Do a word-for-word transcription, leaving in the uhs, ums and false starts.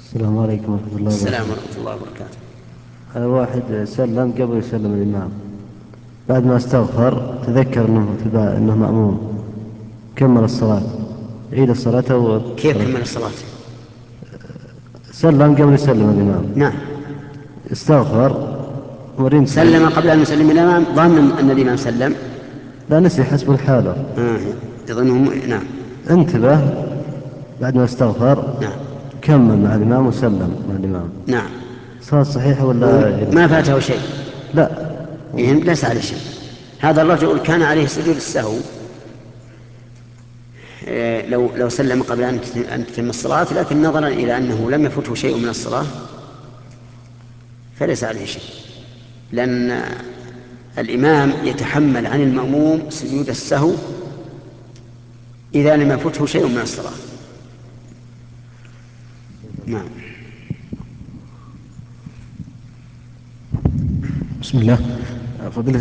السلام عليكم ورحمة الله السلام وبركاته. ورحمة الله وبركاته. هذا واحد سلم قبل يسلم الإمام، بعد ما استغفر تذكر أنه تبع أنه مأموم، كمل الصلاة، عيد الصلاة أو كيف صلاة. كمل الصلاة؟ سلم قبل يسلم الإمام، نعم. استغفر ونسي. سلم قبل أن يسلم الإمام ظن أن الإمام سلم. لا، نسي حسب الحاله. آه. يظنه. نعم. انتبه بعد ما استغفر، نعم. كمل مع الإمام وسلم مع الإمام. نعم. صلاة صحيحة ولا يعيد وما الصلاة؟ فاته شيء. لا. إيه، ليس عليه شيء. هذا الرجل كان عليه سجود السهو. إيه، لو لو سلم قبل أن أن تتم الصلاة، لكن نظرا إلى أنه لم يفته شيء من الصلاة فليس عليه شيء، لأن الإمام يتحمل عن المأموم سجود السهو إذا لم يفته شيء من الصلاة. نعم. بسم الله. فضيلة